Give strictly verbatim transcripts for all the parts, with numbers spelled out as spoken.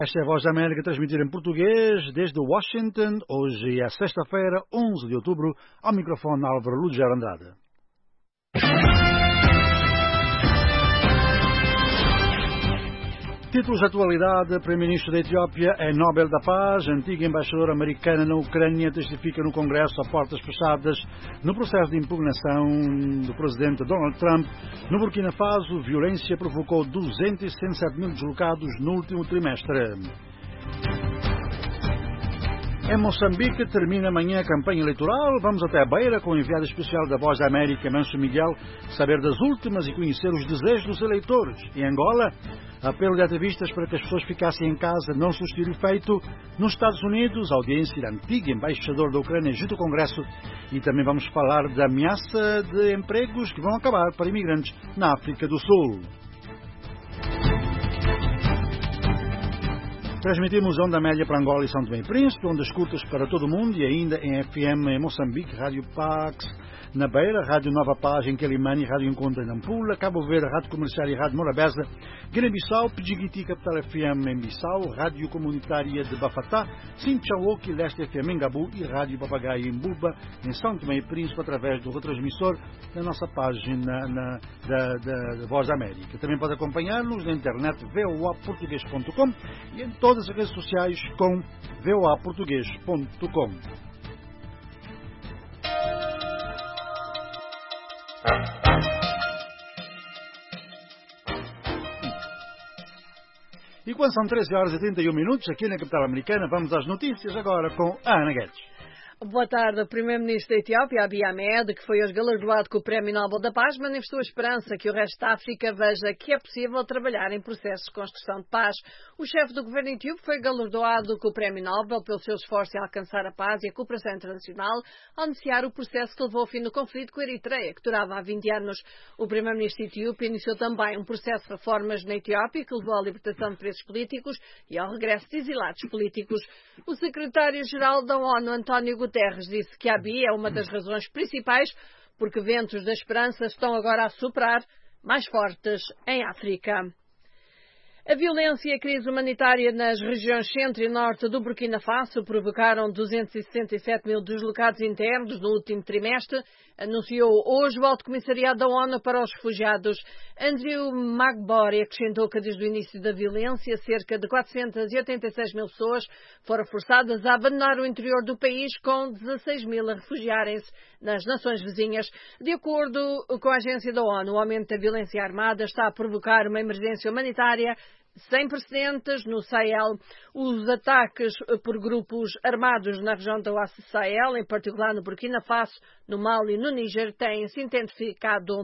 Esta é a Voz da América, transmitida em português desde Washington. Hoje é sexta-feira, onze de outubro, ao microfone Álvaro Lugero Andrade. Títulos de atualidade: Primeiro-Ministro da Etiópia é Nobel da Paz. A antiga embaixadora americana na Ucrânia testifica no Congresso a portas fechadas no processo de impugnação do presidente Donald Trump. No Burkina Faso, violência provocou duzentos e sessenta e sete mil deslocados no último trimestre. Em Moçambique, termina amanhã a campanha eleitoral. Vamos até a Beira com o enviado especial da Voz da América, Manso Miguel, saber das últimas e conhecer os desejos dos eleitores. Em Angola, apelo de ativistas para que as pessoas ficassem em casa não surtir efeito. Nos Estados Unidos, a audiência da antiga embaixadora da Ucrânia junto ao Congresso. E também vamos falar da ameaça de empregos que vão acabar para imigrantes na África do Sul. Transmitimos onda média para Angola e São Tomé e Príncipe, ondas curtas para todo o mundo e ainda em F M em Moçambique, Rádio Pax na Beira, Rádio Nova Paz em Quelimane, Rádio Encontro em Nampula, Cabo Verde, Rádio Comercial e Rádio Morabeza, Guiné-Bissau, Pidjigiti, Capital F M em Bissau, Rádio Comunitária de Bafatá, Sinchawoki, Leste F M em Gabu e Rádio Papagaio em Buba, em São Tomé e Príncipe, através do retransmissor da nossa página na, da, da, da Voz da América. Também pode acompanhar-nos na internet v o a português ponto com e em todas as redes sociais com v o a português ponto com. E quando são treze horas e trinta e um minutos, aqui na capital americana, vamos às notícias agora com a Ana Guedes. Boa tarde. O primeiro-ministro da Etiópia, Abiy Ahmed, que foi hoje galardoado com o Prémio Nobel da Paz, manifestou a esperança que o resto da África veja que é possível trabalhar em processos de construção de paz. O chefe do governo etíope foi galardoado com o Prémio Nobel pelo seu esforço em alcançar a paz e a cooperação internacional ao iniciar o processo que levou ao fim do conflito com a Eritreia, que durava há vinte anos. O primeiro-ministro etíope iniciou também um processo de reformas na Etiópia que levou à libertação de presos políticos e ao regresso de exilados políticos. O secretário-geral da ONU, António Guterres, Guterres disse que a Abiy é uma das razões principais porque ventos da esperança estão agora a soprar mais fortes em África. A violência e a crise humanitária nas regiões centro e norte do Burkina Faso provocaram duzentos e sessenta e sete mil deslocados internos no último trimestre, anunciou hoje o Alto Comissariado da ONU para os Refugiados. Andrew Magbori acrescentou que desde o início da violência, cerca de quatrocentos e oitenta e seis mil pessoas foram forçadas a abandonar o interior do país, com dezasseis mil a refugiarem-se nas nações vizinhas. De acordo com a agência da ONU, o aumento da violência armada está a provocar uma emergência humanitária sem precedentes no Sahel. Os ataques por grupos armados na região do Sahel, em particular no Burkina Faso, no Mali e no Níger, têm-se intensificado.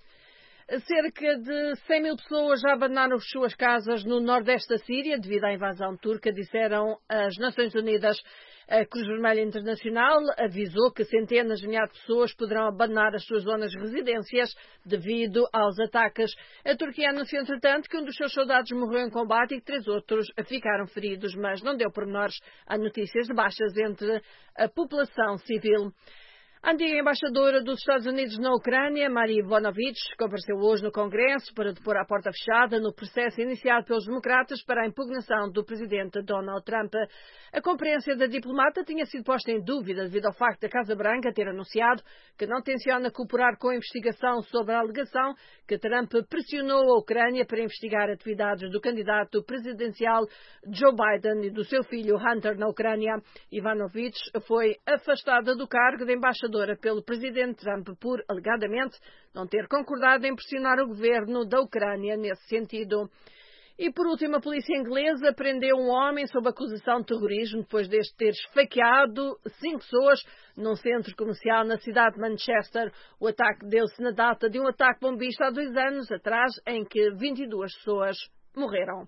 Cerca de cem mil pessoas já abandonaram as suas casas no nordeste da Síria devido à invasão turca, disseram as Nações Unidas. A Cruz Vermelha Internacional avisou que centenas de milhares de pessoas poderão abandonar as suas zonas de residências devido aos ataques. A Turquia anunciou, entretanto, que um dos seus soldados morreu em combate e que três outros ficaram feridos, mas não deu pormenores a notícias de baixas entre a população civil. A antiga embaixadora dos Estados Unidos na Ucrânia, Marie Yovanovitch, compareceu hoje no Congresso para depor à porta fechada no processo iniciado pelos democratas para a impugnação do presidente Donald Trump. A comparência da diplomata tinha sido posta em dúvida devido ao facto da Casa Branca ter anunciado que não tenciona cooperar com a investigação sobre a alegação que Trump pressionou a Ucrânia para investigar atividades do candidato presidencial Joe Biden e do seu filho Hunter na Ucrânia. Yovanovitch foi afastada do cargo de embaixadora pelo presidente Trump por, alegadamente, não ter concordado em pressionar o governo da Ucrânia nesse sentido. E, por último, a polícia inglesa prendeu um homem sob acusação de terrorismo depois deste ter esfaqueado cinco pessoas num centro comercial na cidade de Manchester. O ataque deu-se na data de um ataque bombista há dois anos atrás, em que vinte e duas pessoas morreram.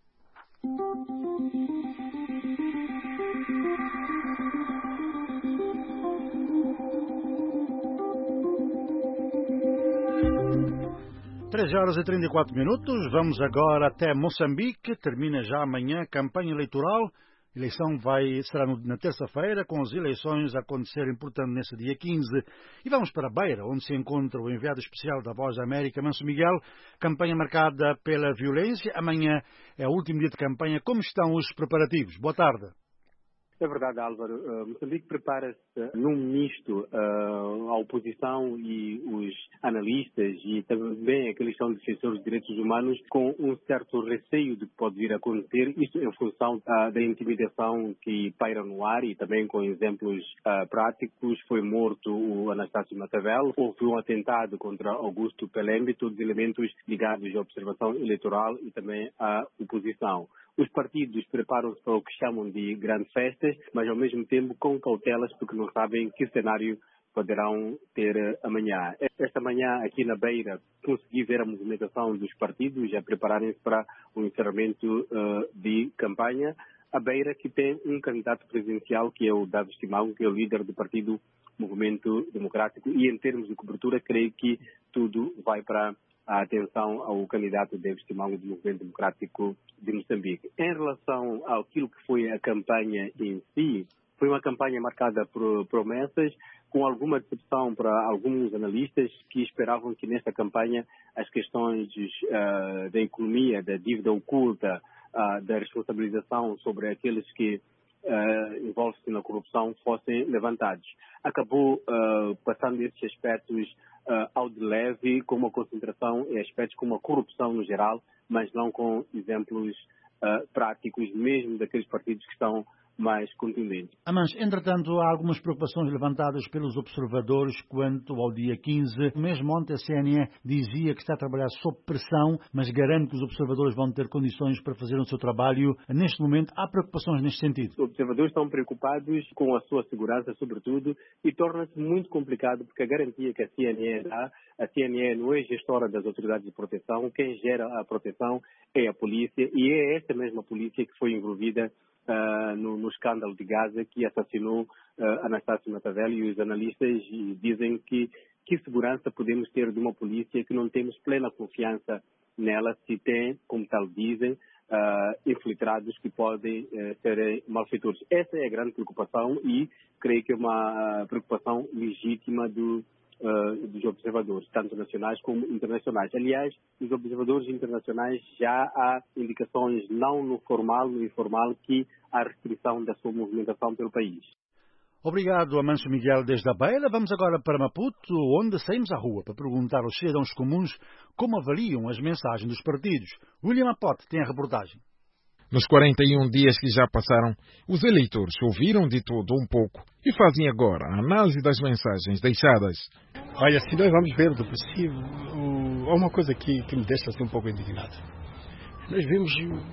treze horas e trinta e quatro minutos, vamos agora até Moçambique. Termina já amanhã a campanha eleitoral A eleição vai, será no, na terça-feira, com as eleições a acontecerem, portanto, nesse dia quinze. E vamos para Beira, onde se encontra o enviado especial da Voz da América, Manso Miguel. Campanha marcada pela violência. Amanhã é o último dia de campanha. Como estão os preparativos? Boa tarde. É verdade, Álvaro. Uh, Moçambique prepara-se num misto uh, a oposição e os analistas e também aqueles que são defensores de direitos humanos com um certo receio de que pode vir a acontecer, isto em função uh, da intimidação que paira no ar e também com exemplos uh, práticos. Foi morto o Anastácio Matavel, houve um atentado contra Augusto Pelembe, todos elementos ligados à observação eleitoral e também à oposição. Os partidos preparam-se para o que chamam de grandes festas, mas ao mesmo tempo com cautelas, porque não sabem que cenário poderão ter amanhã. Esta manhã, aqui na Beira, consegui ver a movimentação dos partidos a prepararem-se para o encerramento uh, de campanha. A Beira, que tem um candidato presidencial, que é o David Simão, que é o líder do partido Movimento Democrático, e em termos de cobertura, creio que tudo vai para a atenção ao candidato David Simão do Movimento Democrático de Moçambique. Em relação àquilo que foi a campanha em si, foi uma campanha marcada por promessas, com alguma decepção para alguns analistas que esperavam que nesta campanha as questões uh, da economia, da dívida oculta, uh, da responsabilização sobre aqueles que Uh, envolve-se na corrupção fossem levantados. Acabou uh, passando esses aspectos uh, ao de leve, com uma concentração em aspectos como a corrupção no geral, mas não com exemplos uh, práticos, mesmo daqueles partidos que estão mais contundentes. Ah, mas, entretanto, há algumas preocupações levantadas pelos observadores quanto ao dia quinze. Mesmo ontem a C N E dizia que está a trabalhar sob pressão, mas garante que os observadores vão ter condições para fazer o seu trabalho. Neste momento, há preocupações neste sentido? Os observadores estão preocupados com a sua segurança, sobretudo, e torna-se muito complicado porque a garantia que a C N E dá, a C N E não é gestora das autoridades de proteção, quem gera a proteção é a polícia, e é essa mesma polícia que foi envolvida Uh, no, no escândalo de Gaza, que assassinou uh, Anastácio Matavel, e os analistas dizem que que segurança podemos ter de uma polícia que não temos plena confiança nela, se tem, como tal dizem, uh, infiltrados que podem uh, ser malfeitores. Essa é a grande preocupação e creio que é uma preocupação legítima do Uh, dos observadores, tanto nacionais como internacionais. Aliás, os observadores internacionais já há indicações, não no formal, no informal, que há restrição da sua movimentação pelo país. Obrigado, Manso Miguel, desde a Beira. Vamos agora para Maputo, onde saímos à rua para perguntar aos cidadãos comuns como avaliam as mensagens dos partidos. William Apote tem a reportagem. Nos quarenta e um dias que já passaram, os eleitores ouviram de tudo um pouco e fazem agora a análise das mensagens deixadas. Olha, se nós vamos ver do possível, há uma coisa que, que me deixa assim um pouco indignado. Nós vimos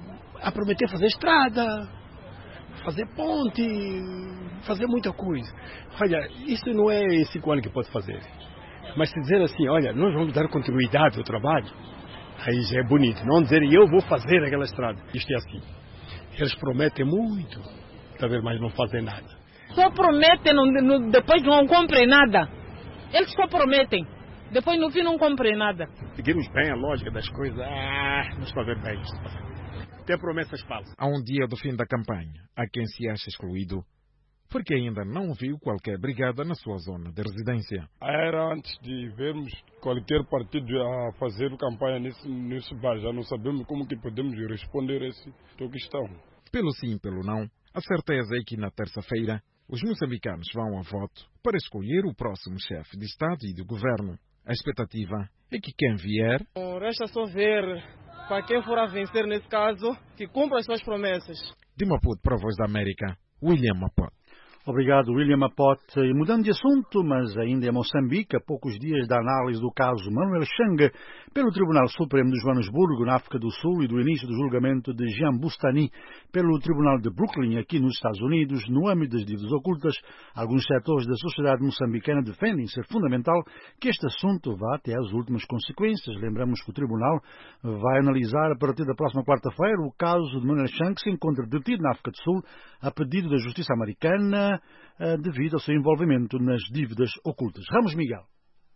a prometer fazer estrada, fazer ponte, fazer muita coisa. Olha, isso não é esse ano que pode fazer. Mas se dizer assim, olha, nós vamos dar continuidade ao trabalho, aí já é bonito. Não dizer, eu vou fazer aquela estrada. Isto é assim. Eles prometem muito, talvez, mas não fazem nada. Só prometem, não, não, depois não cumprem nada. Eles só prometem, depois no fim não cumprem nada. Seguimos bem a lógica das coisas. Ah, não está a ver bem isto. Tem promessas falsas. Há um dia do fim da campanha, há quem se acha excluído, porque ainda não viu qualquer brigada na sua zona de residência. Era antes de vermos qualquer partido a fazer campanha nesse, nesse bar. Já não sabemos como que podemos responder a essa questão. Pelo sim, pelo não, a certeza é que na terça-feira os moçambicanos vão a voto para escolher o próximo chefe de Estado e de governo. A expectativa é que quem vier... Resta só ver para quem for a vencer nesse caso, que cumpra as suas promessas. De Maputo para a Voz da América, William Apote. Obrigado, William Apote. E mudando de assunto, mas ainda em Moçambique, a poucos dias da análise do caso Manuel Chang pelo Tribunal Supremo de Joanesburgo, na África do Sul, e do início do julgamento de Jean Boustany pelo Tribunal de Brooklyn, aqui nos Estados Unidos, no âmbito das dívidas ocultas, alguns setores da sociedade moçambicana defendem ser fundamental que este assunto vá até às últimas consequências. Lembramos que o Tribunal vai analisar, a partir da próxima quarta-feira, o caso de Manuel Chang, que se encontra detido na África do Sul, a pedido da Justiça Americana, devido ao seu envolvimento nas dívidas ocultas. Ramos Miguel.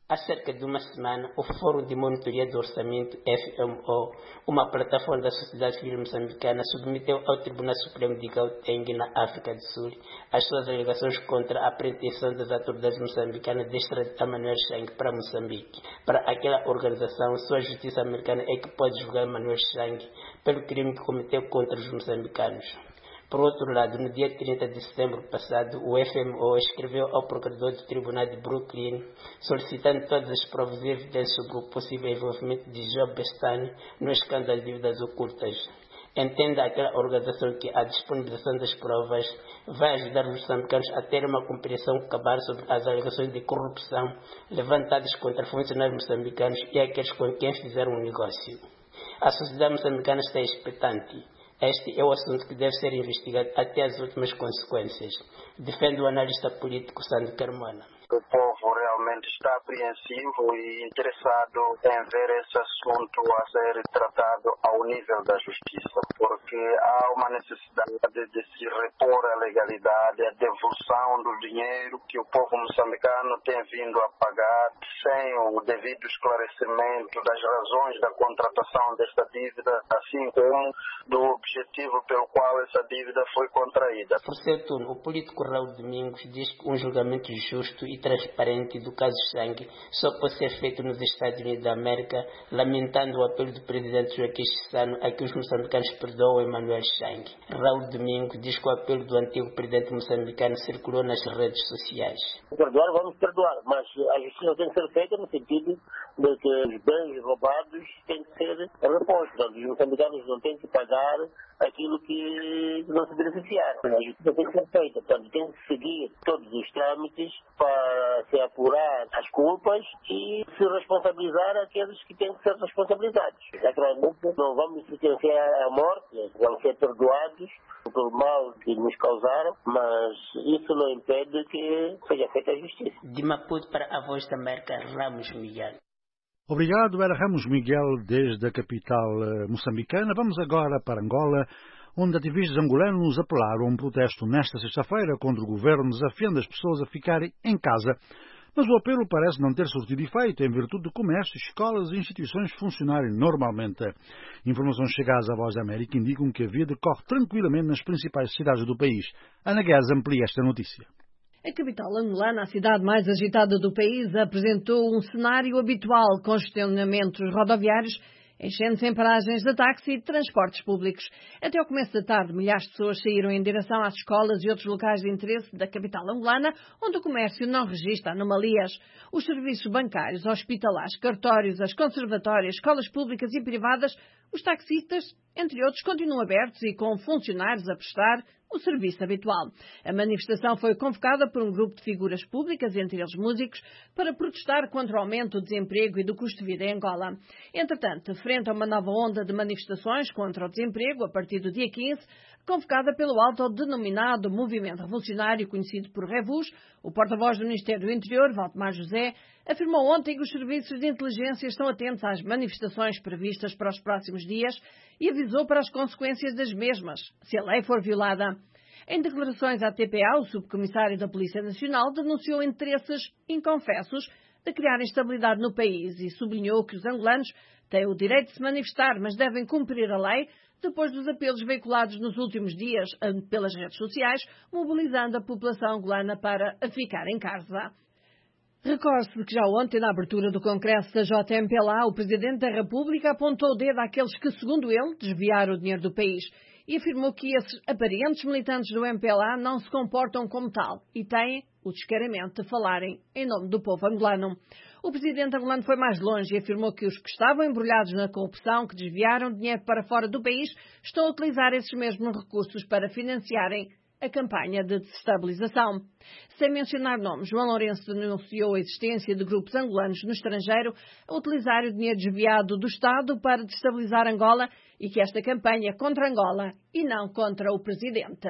Há cerca de uma semana, o Fórum de Monitoria do Orçamento, F M O, uma plataforma da sociedade civil moçambicana, submeteu ao Tribunal Supremo de Gauteng, na África do Sul, as suas alegações contra a pretensão das autoridades moçambicanas de extraditar Manuel Chang para Moçambique. Para aquela organização, sua justiça americana é que pode julgar Manuel Chang pelo crime que cometeu contra os moçambicanos. Por outro lado, no dia trinta de setembro passado, o F M O escreveu ao procurador do Tribunal de Brooklyn solicitando todas as provas e evidências sobre o possível envolvimento de Joe Bestany no escândalo de dívidas ocultas. Entenda aquela organização que a disponibilização das provas vai ajudar os moçambicanos a ter uma compreensão cabal sobre as alegações de corrupção levantadas contra funcionários moçambicanos e aqueles com quem fizeram um negócio. A sociedade moçambicana está expectante. Este é o assunto que deve ser investigado até as últimas consequências. Defende o analista político Sandro Carmona. O povo realmente está apreensivo e interessado em ver esse assunto a ser tratado ao nível da justiça, porque há uma necessidade de se repor a legalidade, a devolução do dinheiro que o povo moçambicano tem vindo a pagar sem o devido esclarecimento das razões da contratação desta dívida, assim como do objetivo pelo qual essa dívida foi contraída. Por seu turno, o político Raul Domingos diz que um julgamento justo e transparente do caso Chang só pode ser feito nos Estados Unidos da América, lamentando o apelo do presidente Joaquim Chissano a que os moçambicanos perdoem Manuel Chang. Raul Domingos diz que o apelo do antigo presidente moçambicano circulou nas redes sociais. Perdoar, vamos perdoar, mas a justiça tem que ser feita no sentido de que os bens roubados têm que ser repostos. Os moçambicanos não têm que pagar aquilo que não se beneficiaram. A justiça tem que ser feita, portanto, tem que seguir todos os trâmites para se apurar as culpas e se responsabilizar aqueles que têm que ser responsabilizados. Naturalmente, não vamos sentenciar à morte, vão ser perdoados pelo mal que nos causaram, mas isso não impede que seja feita a justiça. De Maputo para a Voz da América, Ramos Miguel. Obrigado, era Ramos Miguel desde a capital moçambicana. Vamos agora para Angola, onde ativistas angolanos apelaram a um protesto nesta sexta-feira contra o governo, desafiando as pessoas a ficarem em casa. Mas o apelo parece não ter surtido efeito, em virtude de comércios, escolas e instituições funcionarem normalmente. Informações chegadas à Voz da América indicam que a vida corre tranquilamente nas principais cidades do país. Ana Guedes amplia esta notícia. A capital angolana, a cidade mais agitada do país, apresentou um cenário habitual, congestionamentos rodoviários, enchendo-se em paragens de táxi e de transportes públicos. Até ao começo da tarde, milhares de pessoas saíram em direção às escolas e outros locais de interesse da capital angolana, onde o comércio não registra anomalias. Os serviços bancários, hospitalares, cartórios, as conservatórias, escolas públicas e privadas, os taxistas, entre outros, continuam abertos e com funcionários a prestar o serviço habitual. A manifestação foi convocada por um grupo de figuras públicas, entre eles músicos, para protestar contra o aumento do desemprego e do custo de vida em Angola. Entretanto, frente a uma nova onda de manifestações contra o desemprego, a partir do dia quinze, convocada pelo autodenominado Movimento Revolucionário, conhecido por Revus, o porta-voz do Ministério do Interior, Valdemar José, afirmou ontem que os serviços de inteligência estão atentos às manifestações previstas para os próximos dias e avisou para as consequências das mesmas, se a lei for violada. Em declarações à T P A, o subcomissário da Polícia Nacional denunciou interesses inconfessos de criar instabilidade no país e sublinhou que os angolanos têm o direito de se manifestar, mas devem cumprir a lei, depois dos apelos veiculados nos últimos dias pelas redes sociais, mobilizando a população angolana para ficar em casa. Recorde-se que já ontem, na abertura do Congresso da J M P L A, o Presidente da República apontou o dedo àqueles que, segundo ele, desviaram o dinheiro do país e afirmou que esses aparentes militantes do M P L A não se comportam como tal e têm o descaramento de falarem em nome do povo angolano. O Presidente angolano foi mais longe e afirmou que os que estavam embrulhados na corrupção, que desviaram dinheiro para fora do país, estão a utilizar esses mesmos recursos para financiarem a campanha de desestabilização. Sem mencionar nomes, João Lourenço denunciou a existência de grupos angolanos no estrangeiro a utilizar o dinheiro desviado do Estado para destabilizar Angola e que esta campanha é contra Angola e não contra o Presidente.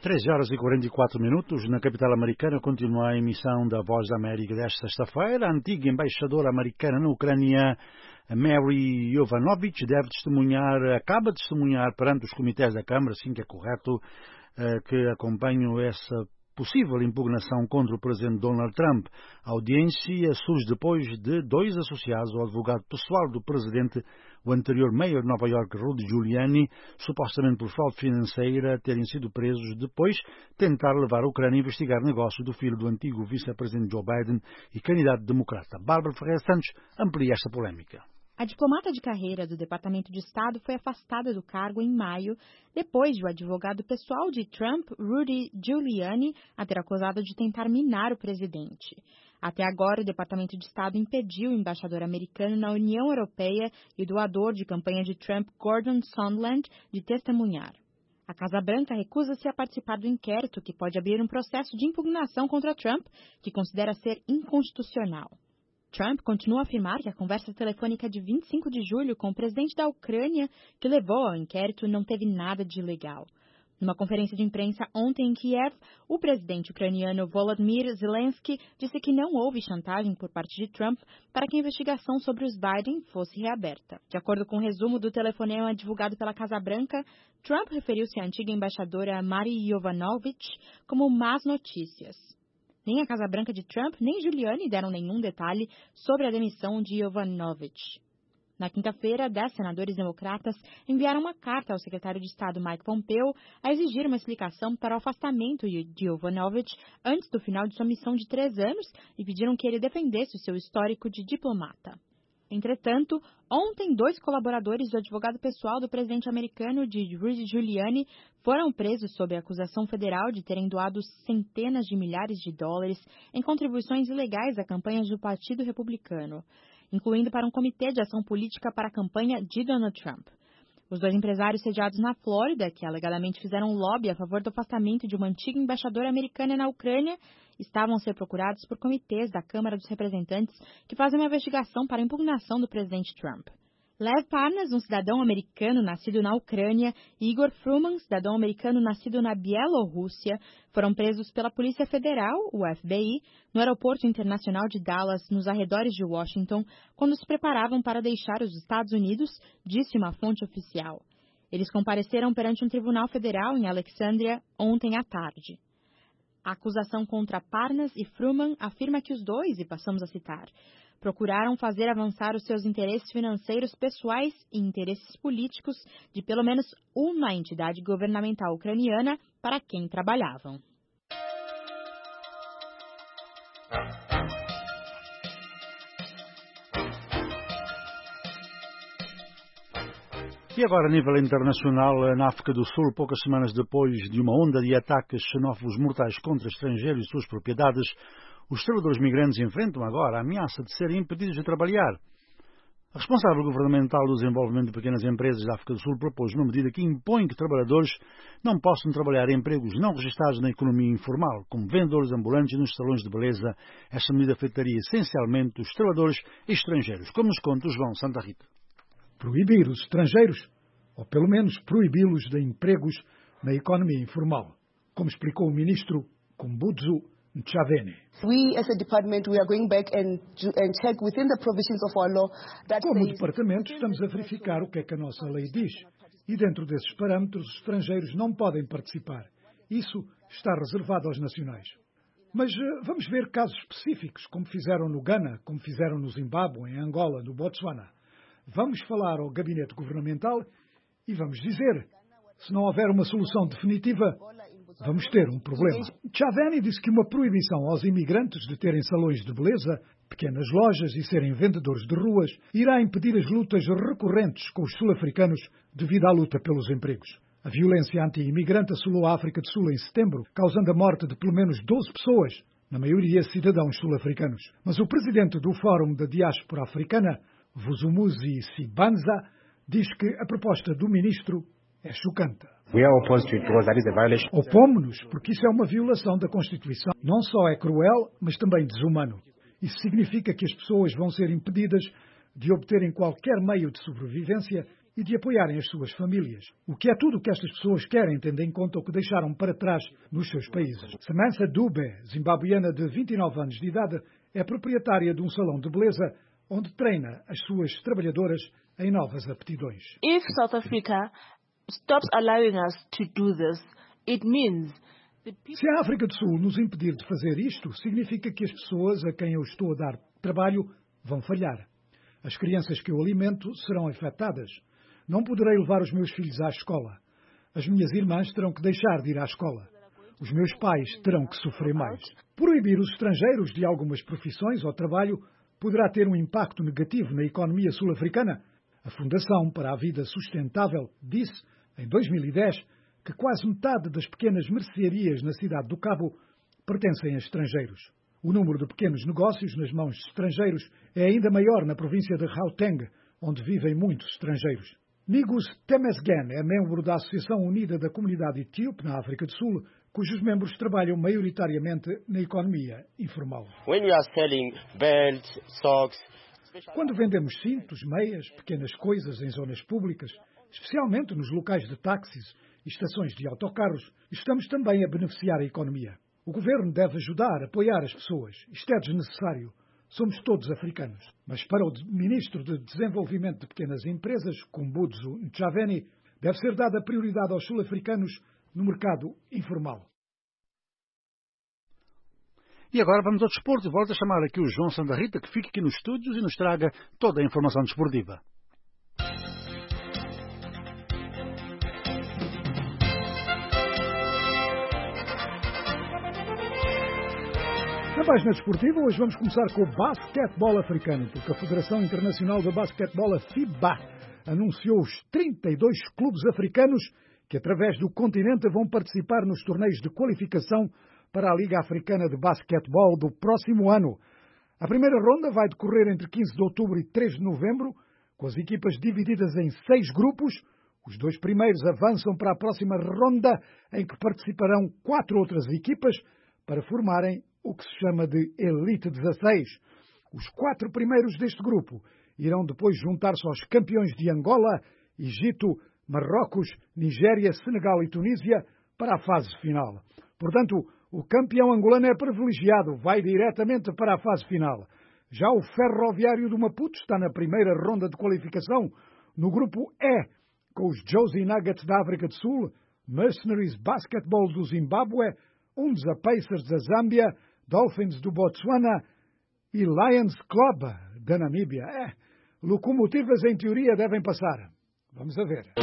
treze horas e quarenta e quatro minutos, na capital americana, continua a emissão da Voz da América desta sexta-feira. A antiga embaixadora americana na Ucrânia, Mary Yovanovitch, deve testemunhar, acaba de testemunhar perante os comitês da Câmara, sim que é correto, que acompanham essa possível impugnação contra o presidente Donald Trump. A audiência surge depois de dois associados ao advogado pessoal do presidente, o anterior mayor de Nova York, Rudy Giuliani, supostamente por fraude financeira, terem sido presos depois de tentar levar a Ucrânia a investigar negócios do filho do antigo vice-presidente Joe Biden e candidato democrata. Bárbara Ferreira Santos amplia esta polémica. A diplomata de carreira do Departamento de Estado foi afastada do cargo em maio, depois de o advogado pessoal de Trump, Rudy Giuliani, a ter acusado de tentar minar o presidente. Até agora, o Departamento de Estado impediu o embaixador americano na União Europeia e doador de campanha de Trump, Gordon Sondland, de testemunhar. A Casa Branca recusa-se a participar do inquérito que pode abrir um processo de impugnação contra Trump, que considera ser inconstitucional. Trump continua a afirmar que a conversa telefônica de vinte e cinco de julho com o presidente da Ucrânia, que levou ao inquérito, não teve nada de ilegal. Numa conferência de imprensa ontem em Kiev, o presidente ucraniano Volodymyr Zelensky disse que não houve chantagem por parte de Trump para que a investigação sobre os Biden fosse reaberta. De acordo com o resumo do telefonema divulgado pela Casa Branca, Trump referiu-se à antiga embaixadora Mary Yovanovitch como más notícias. Nem a Casa Branca de Trump, nem Giuliani deram nenhum detalhe sobre a demissão de Yovanovitch. Na quinta-feira, dez senadores democratas enviaram uma carta ao secretário de Estado Mike Pompeo a exigir uma explicação para o afastamento de Yovanovitch antes do final de sua missão de três anos e pediram que ele defendesse o seu histórico de diplomata. Entretanto, ontem, dois colaboradores do advogado pessoal do presidente americano, de Rudy Giuliani, foram presos sob a acusação federal de terem doado centenas de milhares de dólares em contribuições ilegais a campanhas do Partido Republicano, incluindo para um comitê de ação política para a campanha de Donald Trump. Os dois empresários sediados na Flórida, que alegadamente fizeram lobby a favor do afastamento de uma antiga embaixadora americana na Ucrânia, estavam a ser procurados por comitês da Câmara dos Representantes que fazem uma investigação para a impugnação do presidente Trump. Lev Parnas, um cidadão americano nascido na Ucrânia, e Igor Fruman, cidadão americano nascido na Bielorrússia, foram presos pela Polícia Federal, o F B I, no Aeroporto Internacional de Dallas, nos arredores de Washington, quando se preparavam para deixar os Estados Unidos, disse uma fonte oficial. Eles compareceram perante um tribunal federal em Alexandria ontem à tarde. A acusação contra Parnas e Fruman afirma que os dois, e passamos a citar, procuraram fazer avançar os seus interesses financeiros pessoais e interesses políticos de pelo menos uma entidade governamental ucraniana para quem trabalhavam. E agora, a nível internacional, na África do Sul, poucas semanas depois de uma onda de ataques xenófobos mortais contra estrangeiros e suas propriedades, os trabalhadores migrantes enfrentam agora a ameaça de serem impedidos de trabalhar. A responsável governamental do desenvolvimento de pequenas empresas da África do Sul propôs uma medida que impõe que trabalhadores não possam trabalhar em empregos não registados na economia informal, como vendedores ambulantes nos salões de beleza. Esta medida afetaria essencialmente os trabalhadores estrangeiros, como nos conta o João Santa Rita. Proibir os estrangeiros, ou pelo menos proibi-los de empregos na economia informal, como explicou o ministro Kumbudzo Nchavene. We, as a department, we are going back and, and check within the provisions of our law that Como says... departamento, estamos a verificar o que é que a nossa lei diz. E dentro desses parâmetros, os estrangeiros não podem participar. Isso está reservado aos nacionais. Mas uh, vamos ver casos específicos, como fizeram no Ghana, como fizeram no Zimbábue, em Angola, no Botsuana. Vamos falar ao gabinete governamental e vamos dizer, se não houver uma solução definitiva, vamos ter um problema. Nchavene disse que uma proibição aos imigrantes de terem salões de beleza, pequenas lojas e serem vendedores de ruas irá impedir as lutas recorrentes com os sul-africanos devido à luta pelos empregos. A violência anti-imigrante assolou a África do Sul em setembro, causando a morte de pelo menos doze pessoas, na maioria cidadãos sul-africanos. Mas o presidente do Fórum da Diáspora Africana, Vusumuzi Sibanza, diz que a proposta do ministro é chocante. Opomos-nos porque isso é uma violação da Constituição. Não só é cruel, mas também desumano. Isso significa que as pessoas vão ser impedidas de obterem qualquer meio de sobrevivência e de apoiarem as suas famílias. O que é tudo o que estas pessoas querem, tendo em conta o que deixaram para trás nos seus países. Samantha Dube, zimbabuiana de vinte e nove anos de idade, é proprietária de um salão de beleza onde treina as suas trabalhadoras em novas aptidões. If South Africa stops allowing us to do this, it means Se a África do Sul nos impedir de fazer isto, significa que as pessoas a quem eu estou a dar trabalho vão falhar. As crianças que eu alimento serão afetadas. Não poderei levar os meus filhos à escola. As minhas irmãs terão que deixar de ir à escola. Os meus pais terão que sofrer mais. Proibir os estrangeiros de algumas profissões ou trabalho poderá ter um impacto negativo na economia sul-africana. A Fundação para a Vida Sustentável disse, em dois mil e dez, que quase metade das pequenas mercearias na cidade do Cabo pertencem a estrangeiros. O número de pequenos negócios nas mãos de estrangeiros é ainda maior na província de Gauteng, onde vivem muitos estrangeiros. Nigos Temesgen é membro da Associação Unida da Comunidade Etíope, na África do Sul, cujos membros trabalham maioritariamente na economia informal. When we are selling belts, socks, Quando vendemos cintos, meias, pequenas coisas em zonas públicas, especialmente nos locais de táxis e estações de autocarros, estamos também a beneficiar a economia. O governo deve ajudar, apoiar as pessoas. Isto é desnecessário. Somos todos africanos. Mas para o Ministro de Desenvolvimento de Pequenas Empresas, Kumbutso Nchaveni, deve ser dada prioridade aos sul-africanos no mercado informal. E agora vamos ao desporto. Volto a chamar aqui o João Sandarrita, que fique aqui nos estúdios e nos traga toda a informação desportiva. Na página desportiva, hoje vamos começar com o basquetebol africano, porque a Federação Internacional de Basquetebol, a FIBA, anunciou os trinta e dois clubes africanos que, através do continente, vão participar nos torneios de qualificação para a Liga Africana de Basquetebol do próximo ano. A primeira ronda vai decorrer entre quinze de outubro e três de novembro, com as equipas divididas em seis grupos. Os dois primeiros avançam para a próxima ronda, em que participarão quatro outras equipas para formarem o que se chama de Elite dezasseis. Os quatro primeiros deste grupo irão depois juntar-se aos campeões de Angola, Egito, Marrocos, Nigéria, Senegal e Tunísia para a fase final. Portanto, o campeão angolano é privilegiado, vai diretamente para a fase final. Já o Ferroviário do Maputo está na primeira ronda de qualificação, no grupo E, com os Josie Nuggets da África do Sul, Mercenaries Basketball do Zimbábue, Unza Pacers da Zâmbia, Dolphins do Botsuana e Lions Club da Namíbia. É, locomotivas em teoria devem passar. Vamos a ver.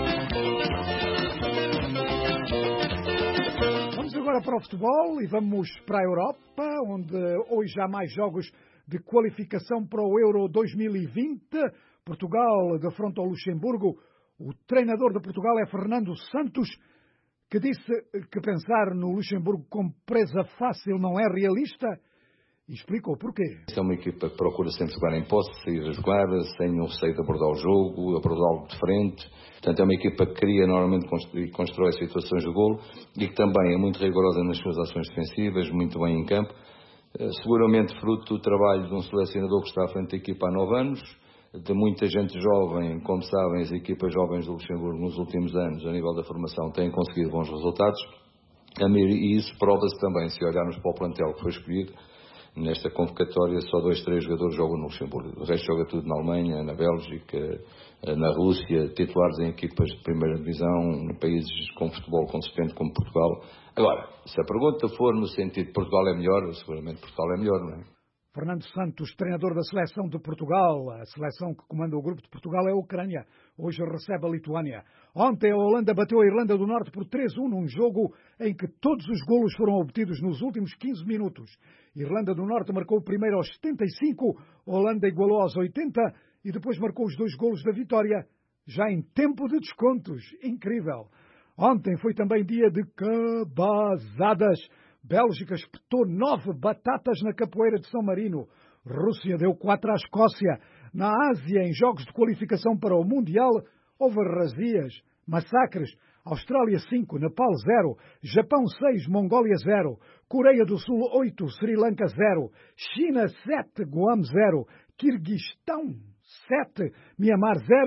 Vamos agora para o futebol e vamos para a Europa, onde hoje há mais jogos de qualificação para o Euro dois mil e vinte. Portugal defronta o Luxemburgo. O treinador de Portugal é Fernando Santos, que disse que pensar no Luxemburgo como presa fácil não é realista, e explicou porquê. É uma equipa que procura sempre jogar em posse, sair a jogar, sem o receio de abordar o jogo, abordá-lo de frente. Portanto, é uma equipa que cria normalmente e constrói situações de golo e que também é muito rigorosa nas suas ações defensivas, muito bem em campo. Seguramente fruto do trabalho de um selecionador que está à frente da equipa há nove anos, de muita gente jovem. Como sabem, as equipas jovens do Luxemburgo nos últimos anos, a nível da formação, têm conseguido bons resultados. E isso prova-se também, se olharmos para o plantel que foi escolhido. Nesta convocatória, só dois, três jogadores jogam no Luxemburgo. O resto joga tudo na Alemanha, na Bélgica, na Rússia, titulares em equipas de primeira divisão, em países com futebol consistente como Portugal. Agora, se a pergunta for no sentido de Portugal é melhor, seguramente Portugal é melhor, não é? Fernando Santos, treinador da seleção de Portugal. A seleção que comanda o grupo de Portugal é a Ucrânia. Hoje recebe a Lituânia. Ontem a Holanda bateu a Irlanda do Norte por três a um num jogo em que todos os golos foram obtidos nos últimos quinze minutos. Irlanda do Norte marcou o primeiro aos setenta e cinco, a Holanda igualou aos oitenta e depois marcou os dois golos da vitória, já em tempo de descontos. Incrível. Ontem foi também dia de cabazadas. Bélgica espetou nove batatas na capoeira de São Marino. Rússia deu quatro à Escócia. Na Ásia, em jogos de qualificação para o Mundial, houve razias, massacres. Austrália cinco, Nepal zero, Japão seis, Mongólia zero, Coreia do Sul oito, Sri Lanka zero, China sete, Guam zero, Quirguistão sete, Mianmar zero.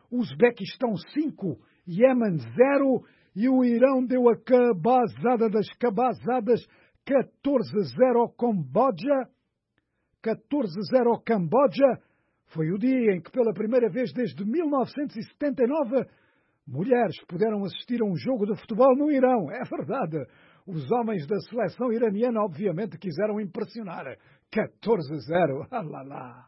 Uzbequistão cinco, Iémen zero e o Irão deu a cabazada das cabazadas catorze a zero ao Camboja. catorze a zero ao Camboja. Foi o dia em que, pela primeira vez desde mil novecentos e setenta e nove, mulheres puderam assistir a um jogo de futebol no Irão. É verdade. Os homens da seleção iraniana, obviamente, quiseram impressionar. catorze a zero. Ah, lá, lá.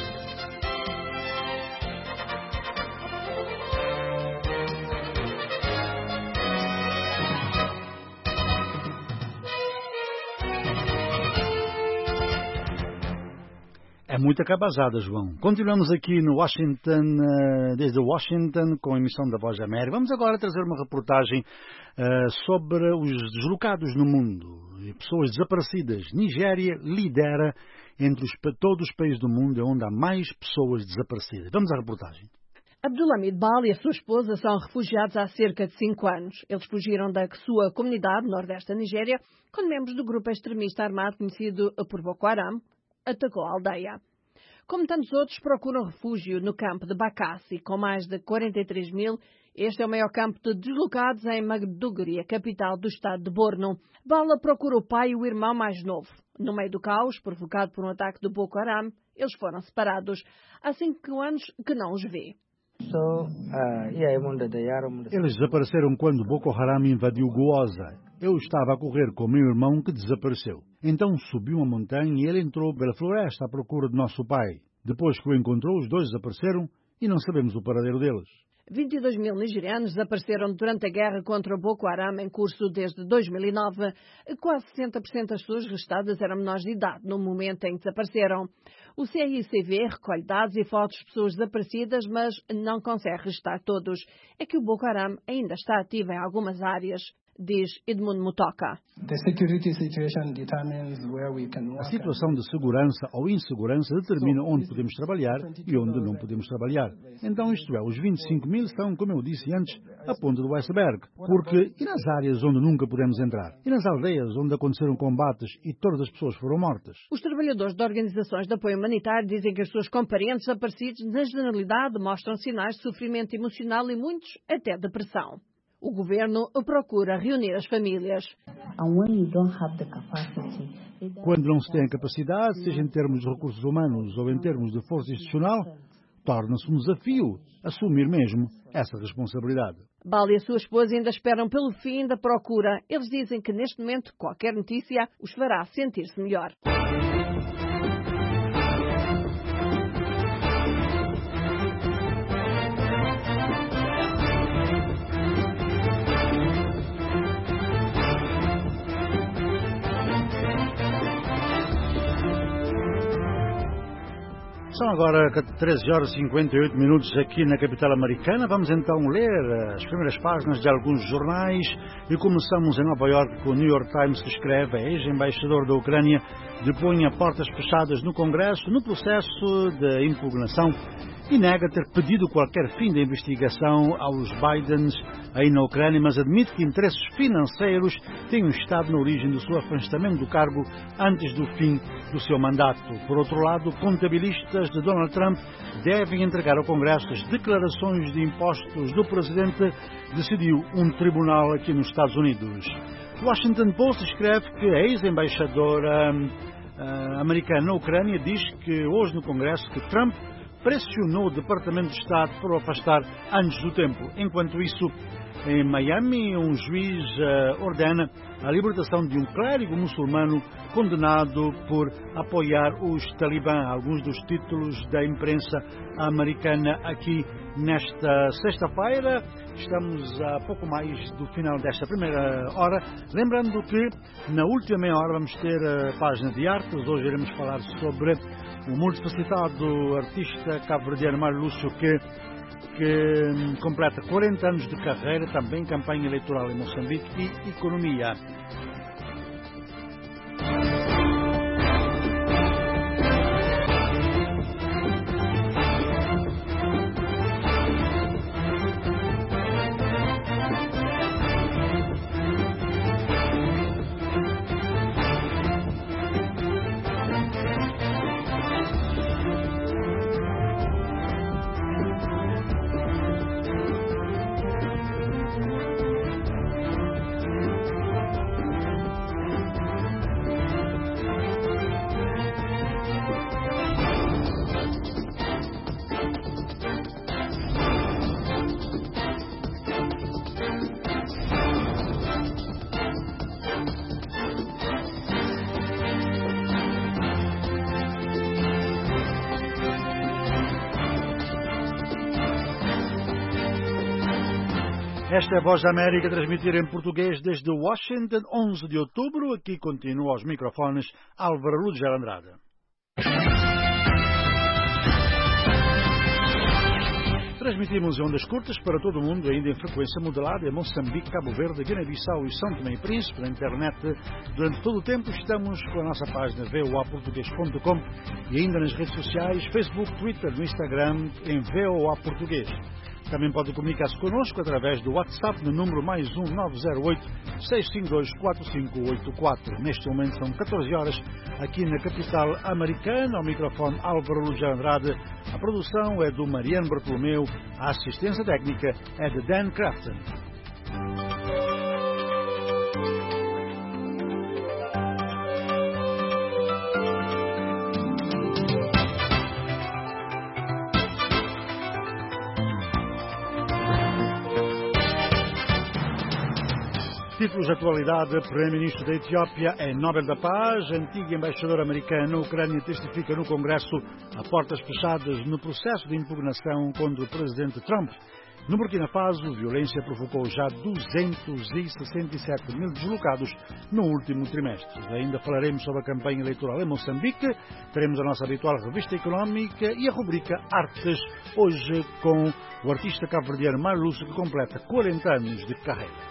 É muita cabazada, João. Continuamos aqui no Washington, desde Washington, com a emissão da Voz da América. Vamos agora trazer uma reportagem uh, sobre os deslocados no mundo e pessoas desaparecidas. Nigéria lidera entre os, todos os países do mundo onde há mais pessoas desaparecidas. Vamos à reportagem. Abdulhamid Bal e a sua esposa são refugiados há cerca de cinco anos. Eles fugiram da sua comunidade nordeste da Nigéria quando membros do grupo extremista armado conhecido por Boko Haram atacou a aldeia. Como tantos outros, procuram refúgio no campo de Bakassi, com mais de quarenta e três mil. Este é o maior campo de deslocados em Maiduguri, a capital do estado de Borno. Bala procura o pai e o irmão mais novo. No meio do caos, provocado por um ataque do Boko Haram, eles foram separados. Há cinco anos que não os vê. Eles desapareceram quando Boko Haram invadiu Goza. Eu estava a correr com meu irmão que desapareceu. Então subiu uma montanha e ele entrou pela floresta à procura de nosso pai. Depois que o encontrou, os dois desapareceram e não sabemos o paradeiro deles. vinte e dois mil nigerianos desapareceram durante a guerra contra o Boko Haram em curso desde dois mil e nove. Quase sessenta por cento das pessoas restadas eram menores de idade no momento em que desapareceram. O C I C V recolhe dados e fotos de pessoas desaparecidas, mas não consegue registrar todos. É que o Boko Haram ainda está ativo em algumas áreas, diz Edmund Mutoka. A situação de segurança ou insegurança determina onde podemos trabalhar e onde não podemos trabalhar. Então, isto é, os vinte e cinco mil estão, como eu disse antes, a ponta do iceberg. Porque, e nas áreas onde nunca podemos entrar? E nas aldeias onde aconteceram combates e todas as pessoas foram mortas? Os trabalhadores de organizações de apoio humanitário dizem que as suas comparentes desaparecidos, na generalidade, mostram sinais de sofrimento emocional e muitos até depressão. O governo procura reunir as famílias. Quando não se tem a capacidade, seja em termos de recursos humanos ou em termos de força institucional, torna-se um desafio assumir mesmo essa responsabilidade. Bal e a sua esposa ainda esperam pelo fim da procura. Eles dizem que neste momento qualquer notícia os fará sentir-se melhor. São agora treze horas e cinquenta e oito minutos aqui na capital americana. Vamos então ler as primeiras páginas de alguns jornais e começamos em Nova Iorque com o New York Times, que escreve: a ex-embaixador da Ucrânia depõe a portas fechadas no Congresso no processo de impugnação e nega ter pedido qualquer fim da investigação aos Bidens aí na Ucrânia, mas admite que interesses financeiros tenham estado na origem do seu afastamento do cargo antes do fim do seu mandato. Por outro lado, contabilistas de Donald Trump devem entregar ao Congresso as declarações de impostos do presidente, decidiu um tribunal aqui nos Estados Unidos. O Washington Post escreve que a ex-embaixadora uh, americana na Ucrânia diz que hoje no Congresso que Trump pressionou o Departamento de Estado para o afastar antes do tempo. Enquanto isso, em Miami, um juiz uh, ordena a libertação de um clérigo muçulmano condenado por apoiar os talibã. Alguns dos títulos da imprensa americana aqui nesta sexta-feira. Estamos a pouco mais do final desta primeira hora. Lembrando que na última meia hora vamos ter a página de artes. Hoje iremos falar sobre o multifacetado artista cabo-verdiano Mário Lúcio, que, que completa quarenta anos de carreira, também campanha eleitoral em Moçambique e economia. Esta é a Voz da América, a transmitir em português desde Washington, onze de outubro. Aqui continua aos microfones Álvaro Rugel Andrade. Transmitimos em ondas curtas para todo o mundo, ainda em frequência modulada, em Moçambique, Cabo Verde, Guiné-Bissau e São Tomé e Príncipe. Na internet, durante todo o tempo, estamos com a nossa página v o a português ponto com e ainda nas redes sociais, Facebook, Twitter, no Instagram, em V O A Português. Também pode comunicar-se connosco através do WhatsApp no número mais um nove zero oito, seis cinco dois, quatro cinco oito quatro. Neste momento são catorze horas aqui na capital americana. Ao microfone Álvaro Rugel Andrade. A produção é do Mariano Bartolomeu. A assistência técnica é de Dan Crafton. Títulos de atualidade: Primeiro-Ministro da Etiópia é Nobel da Paz. Antigo embaixador americano na Ucrânia testifica no Congresso a portas fechadas no processo de impugnação contra o presidente Trump. No Burkina Faso, violência provocou já duzentos e sessenta e sete mil deslocados no último trimestre. Ainda falaremos sobre a campanha eleitoral em Moçambique. Teremos a nossa habitual revista económica e a rubrica Artes, hoje com o artista cabo-verdiano Marluce, que completa quarenta anos de carreira.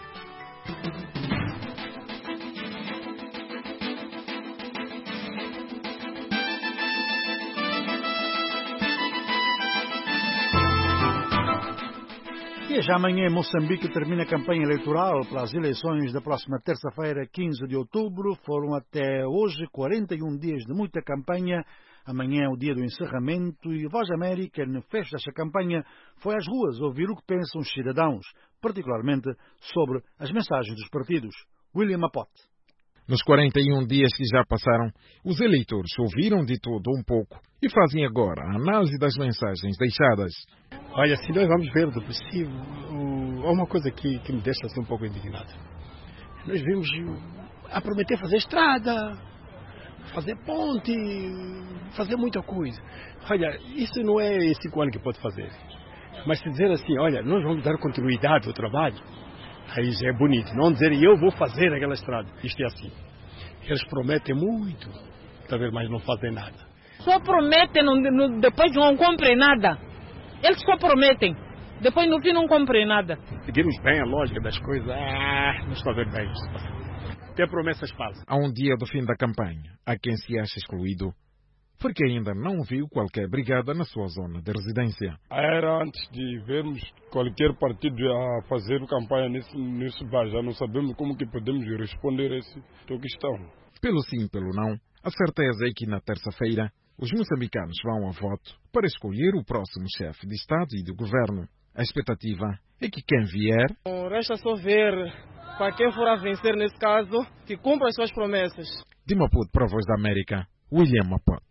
E já amanhã em Moçambique termina a campanha eleitoral para as eleições da próxima terça-feira, quinze de outubro. Foram até hoje quarenta e um dias de muita campanha. Amanhã é o dia do encerramento e a Voz da América, no fecho desta campanha, foi às ruas ouvir o que pensam os cidadãos, particularmente sobre as mensagens dos partidos. William Apote. Nos quarenta e um dias que já passaram, os eleitores ouviram de tudo um pouco e fazem agora a análise das mensagens deixadas. Olha, se nós vamos ver do possível, há uma coisa que, que me deixa assim um pouco indignado. Nós vimos a prometer fazer estrada, fazer ponte, fazer muita coisa. Olha, isso não é esse ano que pode fazer. Mas se dizer assim, olha, nós vamos dar continuidade ao trabalho, aí já é bonito. Não dizer, eu vou fazer aquela estrada. Isto é assim. Eles prometem muito, talvez, mas não fazem nada. Só prometem, não, não, depois não cumprem nada. Eles só prometem, depois no fim não cumprem nada. Seguirmos bem a lógica das coisas, ah, não estou a ver bem isso. Até promessas falsas. Há um dia do fim da campanha, há quem se acha excluído, porque ainda não viu qualquer brigada na sua zona de residência. Era antes de vermos qualquer partido a fazer campanha nesse, nesse bar, já não sabemos como que podemos responder a essa questão. Pelo sim, pelo não, a certeza é que na terça-feira os moçambicanos vão a voto para escolher o próximo chefe de Estado e de governo. A expectativa é que quem vier... Resta só ver para quem for a vencer nesse caso, que cumpra as suas promessas. De Maputo para a Voz da América, William Maputo.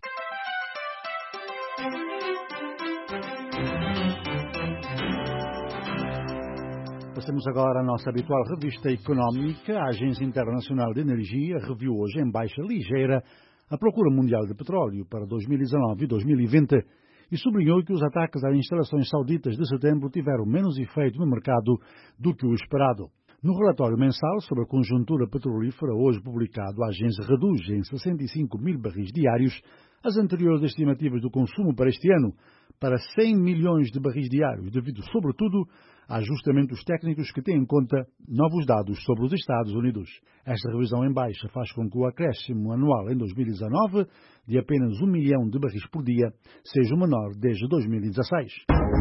Passamos agora à nossa habitual revista económica. A Agência Internacional de Energia reviu hoje em baixa ligeira a procura mundial de petróleo para dois mil e dezanove e dois mil e vinte e sublinhou que os ataques às instalações sauditas de setembro tiveram menos efeito no mercado do que o esperado. No relatório mensal sobre a conjuntura petrolífera, hoje publicado, a agência reduz em sessenta e cinco mil barris diários as anteriores estimativas do consumo para este ano para cem milhões de barris diários, devido, sobretudo, a ajustamentos técnicos que têm em conta novos dados sobre os Estados Unidos. Esta revisão em baixa faz com que o acréscimo anual em dois mil e dezanove, de apenas um milhão de barris por dia, seja o menor desde dois mil e dezasseis.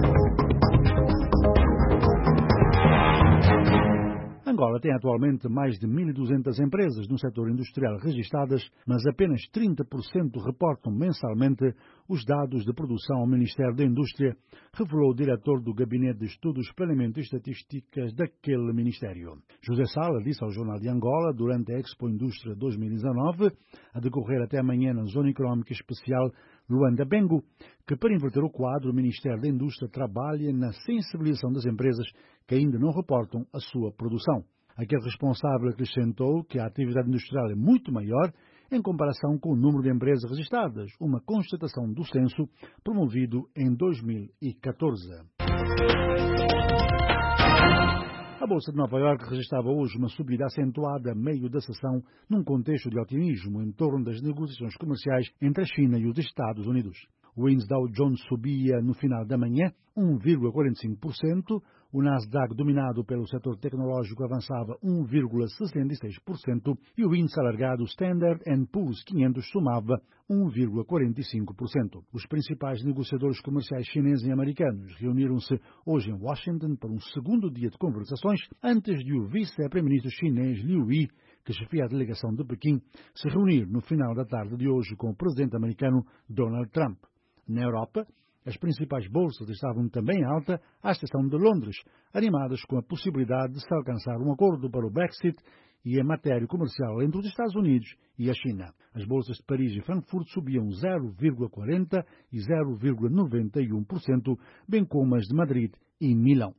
Angola tem atualmente mais de mil e duzentas empresas no setor industrial registadas, mas apenas trinta por cento reportam mensalmente os dados de produção ao Ministério da Indústria, revelou o diretor do Gabinete de Estudos, Planeamento e Estatísticas daquele Ministério. José Sala disse ao Jornal de Angola, durante a Expo Indústria dois mil e dezanove, a decorrer até amanhã na Zona Económica Especial Luanda-Bengo, que para inverter o quadro, o Ministério da Indústria trabalha na sensibilização das empresas que ainda não reportam a sua produção. Aquele responsável acrescentou que a atividade industrial é muito maior em comparação com o número de empresas registradas, uma constatação do censo promovido em dois mil e catorze. A Bolsa de Nova Iorque registrava hoje uma subida acentuada a meio da sessão, num contexto de otimismo em torno das negociações comerciais entre a China e os Estados Unidos. O índice Dow Jones subia no final da manhã um vírgula quarenta e cinco por cento, o Nasdaq, dominado pelo setor tecnológico, avançava um vírgula sessenta e seis por cento e o índice alargado Standard and Poor's quinhentos somava um vírgula quarenta e cinco por cento. Os principais negociadores comerciais chineses e americanos reuniram-se hoje em Washington para um segundo dia de conversações antes de o vice-primeiro-ministro chinês Liu He, que chefia a delegação de Pequim, se reunir no final da tarde de hoje com o presidente americano Donald Trump. Na Europa, as principais bolsas estavam também em alta, à exceção de Londres, animadas com a possibilidade de se alcançar um acordo para o Brexit e em matéria comercial entre os Estados Unidos e a China. As bolsas de Paris e Frankfurt subiam zero vírgula quarenta por cento e zero vírgula noventa e um por cento, bem como as de Madrid e Milão.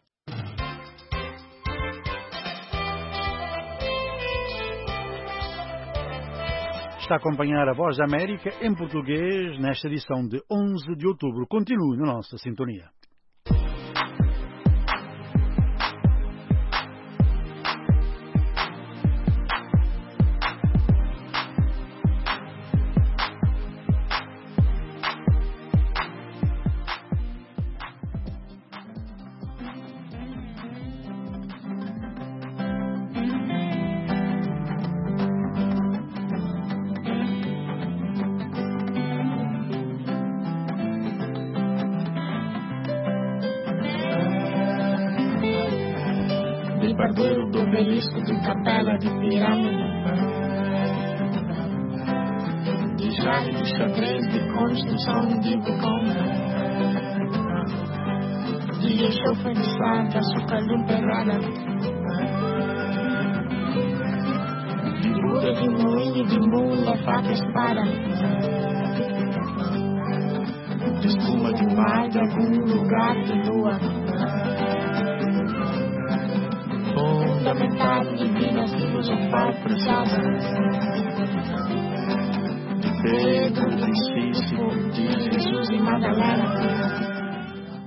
Está a acompanhar a Voz da América em português nesta edição de onze de outubro. Continue na nossa sintonia. Barbeiro do obelisco de capela de pirâmide, de chave de xadrez, de construção de vulcão, de enxofre de sal, de açúcar de emperrada, de Buda, de moinho, de mula, faca, espada, de espuma de mar, de algum lugar de lua, fundamental, divina, filosofal, preciosa, de Pedro, de Cícero, de Jesus e Madalena.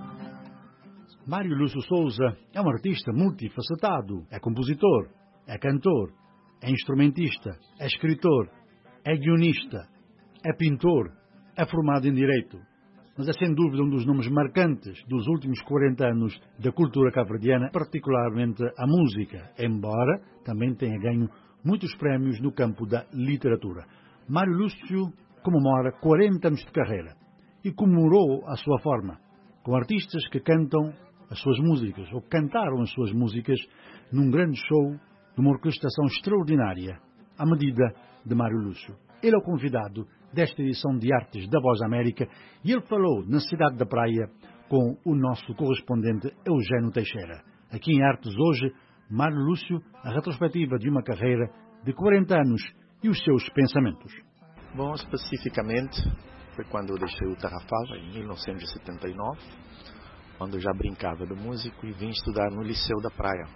Mário Lúcio Souza é um artista multifacetado. É compositor, é cantor, é instrumentista, é escritor, é guionista, é pintor, é formado em Direito. Mas é sem dúvida um dos nomes marcantes dos últimos quarenta anos da cultura cabo-verdiana, particularmente a música, embora também tenha ganho muitos prémios no campo da literatura. Mário Lúcio comemora quarenta anos de carreira e comemorou à sua forma, com artistas que cantam as suas músicas, ou cantaram as suas músicas, num grande show de uma orquestração extraordinária, à medida de Mário Lúcio. Ele é o convidado desta edição de Artes da Voz da América e ele falou na cidade da Praia com o nosso correspondente Eugênio Teixeira. Aqui em Artes hoje, Mário Lúcio, a retrospectiva de uma carreira de quarenta anos e os seus pensamentos. Bom, especificamente foi quando eu deixei o Tarrafal, em mil novecentos e setenta e nove, quando eu já brincava de músico e vim estudar no Liceu da Praia.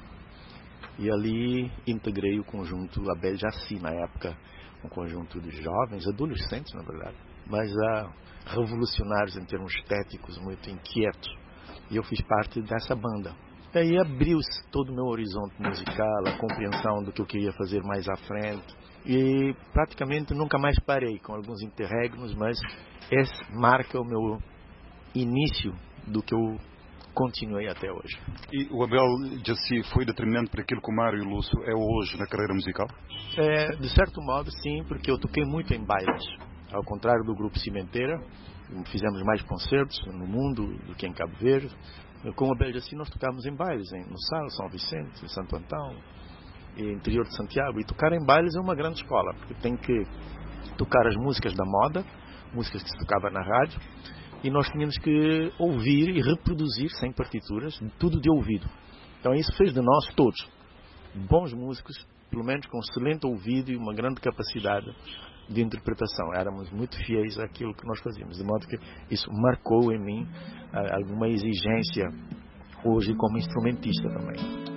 E ali integrei o conjunto Abel Jaci, na época, um conjunto de jovens, adolescentes na verdade, mas uh, revolucionários em termos estéticos, muito inquietos. E eu fiz parte dessa banda. E aí abriu-se todo o meu horizonte musical, a compreensão do que eu queria fazer mais à frente. E praticamente nunca mais parei, com alguns interregnos, mas esse marca o meu início do que eu continuei até hoje. E o Abel Jaci foi determinante para aquilo que o Mário Lúcio é hoje na carreira musical? É, de certo modo, sim, porque eu toquei muito em bailes. Ao contrário do grupo Cimenteira, fizemos mais concertos no mundo do que em Cabo Verde. Com o Abel Jaci nós tocávamos em bailes, em, no Sal, São Vicente, em Santo Antão, e interior de Santiago. E tocar em bailes é uma grande escola, porque tem que tocar as músicas da moda, músicas que se tocava na rádio, e nós tínhamos que ouvir e reproduzir, sem partituras, tudo de ouvido. Então isso fez de nós todos bons músicos, pelo menos com excelente ouvido e uma grande capacidade de interpretação. Éramos muito fiéis àquilo que nós fazíamos, de modo que isso marcou em mim alguma exigência hoje como instrumentista também.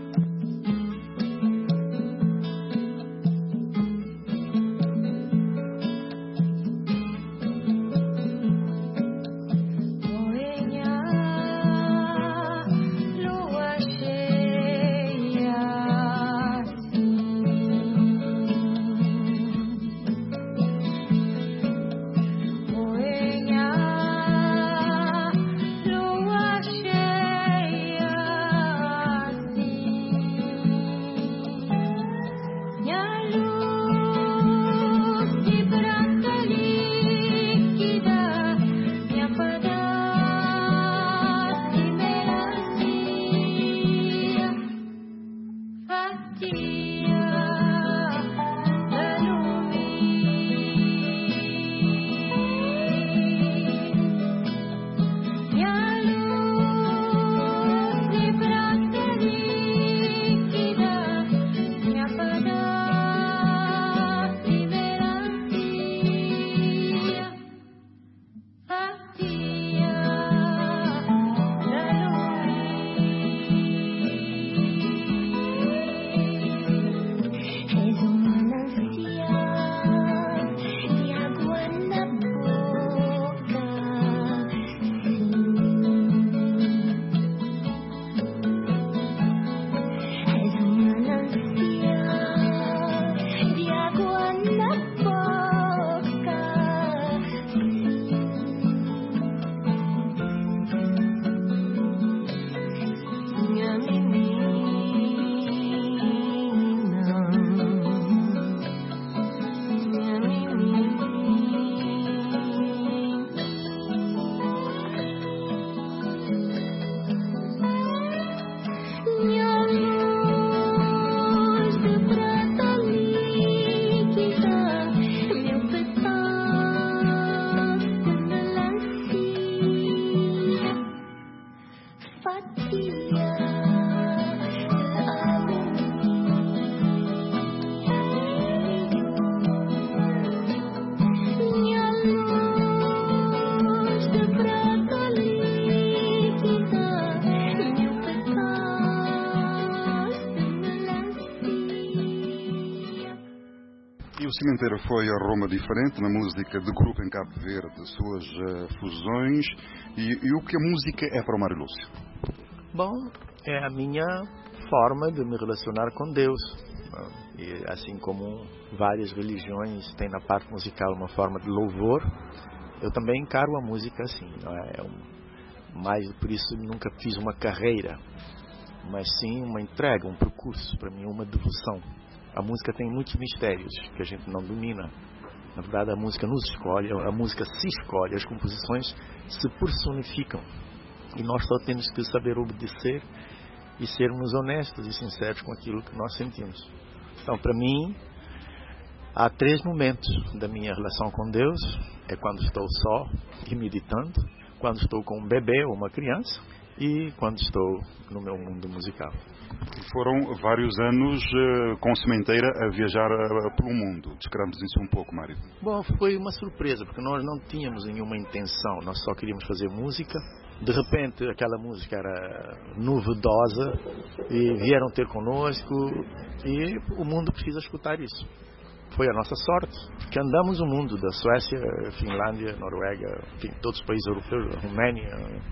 Cimenteira foi a Roma diferente na música de grupo em Cabo Verde, suas uh, fusões. E, e o que a música é para o Mário Lúcio? Bom, é a minha forma de me relacionar com Deus. E assim como várias religiões têm na parte musical uma forma de louvor, eu também encaro a música assim. Não é? É um, mais por isso nunca fiz uma carreira, mas sim uma entrega, um percurso. Para mim é uma devoção. A música tem muitos mistérios que a gente não domina. Na verdade, a música nos escolhe, a música se escolhe, as composições se personificam. E nós só temos que saber obedecer e sermos honestos e sinceros com aquilo que nós sentimos. Então, para mim, há três momentos da minha relação com Deus. É quando estou só e meditando, quando estou com um bebê ou uma criança e quando estou no meu mundo musical. Foram vários anos uh, com Cimenteira a viajar uh, pelo mundo. Descrevamos isso um pouco, Mário. Bom, foi uma surpresa, porque nós não tínhamos nenhuma intenção. Nós só queríamos fazer música. De repente, aquela música era novedosa e vieram ter conosco e o mundo precisa escutar isso. Foi a nossa sorte, porque andamos o mundo, da Suécia, Finlândia, Noruega, enfim, todos os países europeus, Roménia,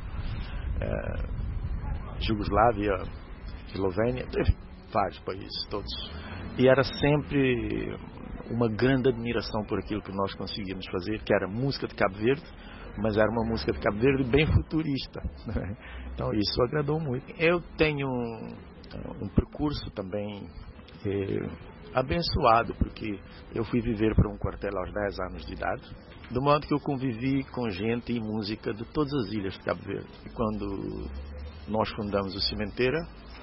eh, Jugoslávia, Eslovênia, enfim, vários países, todos. E era sempre uma grande admiração por aquilo que nós conseguíamos fazer, que era música de Cabo Verde, mas era uma música de Cabo Verde bem futurista. Então isso agradou muito. Eu tenho um, um percurso também eh, abençoado, porque eu fui viver para um quartel aos dez anos de idade, de modo que eu convivi com gente e música de todas as ilhas de Cabo Verde. E quando nós fundamos o Cimenteira,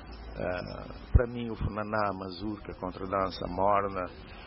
uh, para mim o funaná, a mazurca, a contradança, a morna,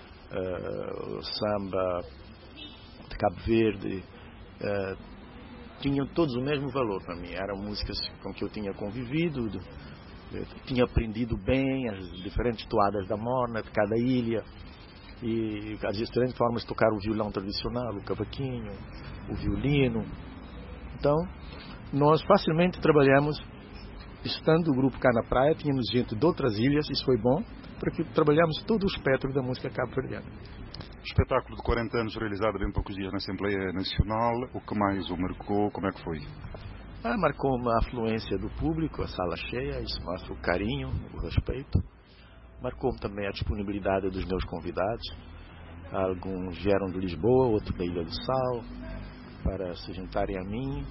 uh, o samba de Cabo Verde, uh, tinham todos o mesmo valor para mim. Eram músicas com que eu tinha convivido, de, eu tinha aprendido bem as diferentes toadas da morna de cada ilha e as diferentes formas de tocar o violão tradicional, o cavaquinho, o violino. Então, nós facilmente trabalhamos, estando o grupo cá na praia, tínhamos gente de outras ilhas, isso foi bom, porque trabalhamos todo o espectro da música cabo-verdiana. Espetáculo de quarenta anos realizado há bem poucos dias na Assembleia Nacional, o que mais o marcou, como é que foi? Ah, marcou uma afluência do público, a sala cheia, isso mostra o carinho, o respeito. Marcou também a disponibilidade dos meus convidados. Alguns vieram de Lisboa, outros da Ilha do Sal, para se juntarem a mim,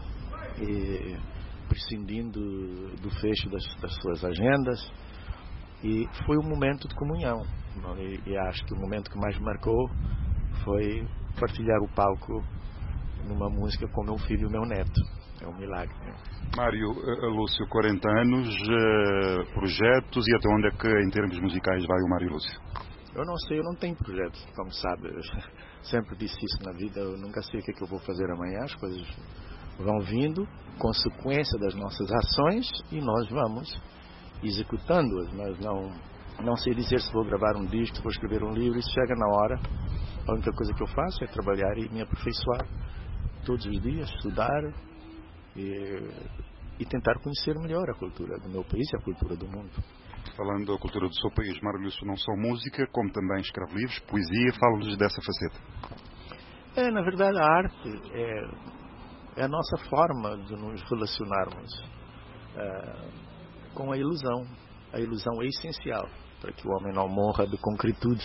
e prescindindo do fecho das, das suas agendas. E foi um momento de comunhão. E, e acho que o momento que mais me marcou foi partilhar o palco numa música com meu filho e meu neto. É um milagre. Né? Mário Lúcio, quarenta anos, projetos, e até onde é que em termos musicais vai o Mário Lúcio? Eu não sei, eu não tenho projetos, como sabe. Eu sempre disse isso na vida, eu nunca sei o que é que eu vou fazer amanhã. As coisas vão vindo, consequência das nossas ações, e nós vamos executando-as. Nós não, não sei dizer se vou gravar um disco, se vou escrever um livro, isso chega na hora. A única coisa que eu faço é trabalhar e me aperfeiçoar todos os dias, estudar e, e tentar conhecer melhor a cultura do meu país e a cultura do mundo. Falando da cultura do seu país, Mário Lúcio, não só música, como também escreve livros, poesia, fala-nos dessa faceta. É, na verdade, a arte é, é a nossa forma de nos relacionarmos é, com a ilusão. A ilusão é essencial para que o homem não morra de concretude.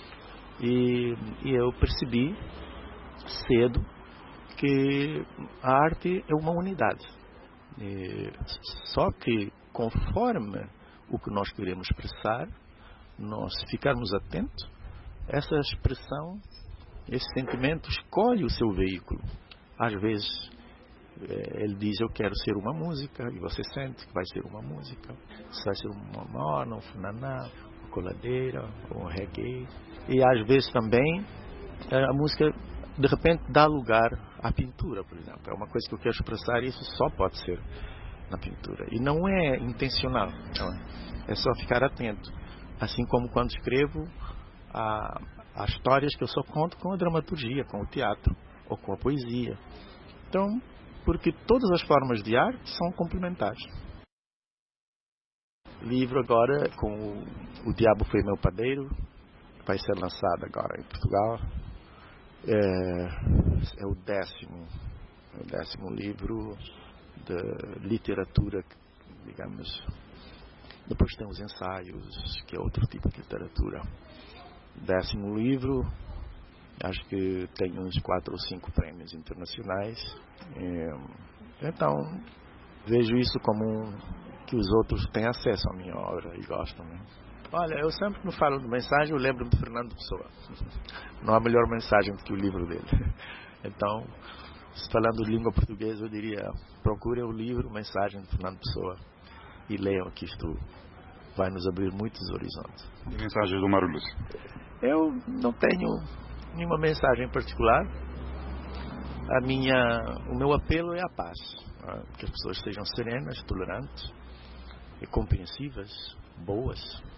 E, e eu percebi cedo que a arte é uma unidade. E, só que conforme o que nós queremos expressar, nós ficarmos atentos, essa expressão, esse sentimento escolhe o seu veículo. Às vezes ele diz: eu quero ser uma música, e você sente que vai ser uma música. Se vai ser uma morna, um funaná, uma coladeira, um reggae. E às vezes também a música de repente dá lugar à pintura, por exemplo. É uma coisa que eu quero expressar e isso só pode ser na pintura. E não é intencional, não é? É só ficar atento. Assim como quando escrevo há, há histórias que eu só conto com a dramaturgia, com o teatro ou com a poesia. Então, porque todas as formas de arte são complementares. Livro agora com o, o Diabo Foi Meu Padeiro, vai ser lançado agora em Portugal. É, é o décimo, é o décimo livro de literatura, digamos. Depois tem os ensaios, que é outro tipo de literatura. Décimo livro, acho que tem uns quatro ou cinco prêmios internacionais. É, então, vejo isso como um, que os outros têm acesso à minha obra e gostam, né? Olha, eu sempre que falo de mensagem, eu lembro de Fernando Pessoa. Não há melhor mensagem do que o livro dele. Então, falando de língua portuguesa, eu diria, procurem o livro Mensagem de Fernando Pessoa e leiam, que isto vai nos abrir muitos horizontes. E mensagens do Mário Lúcio? Eu não tenho nenhuma mensagem em particular. A minha, o meu apelo é a paz. Que as pessoas sejam serenas, tolerantes, e compreensivas, boas.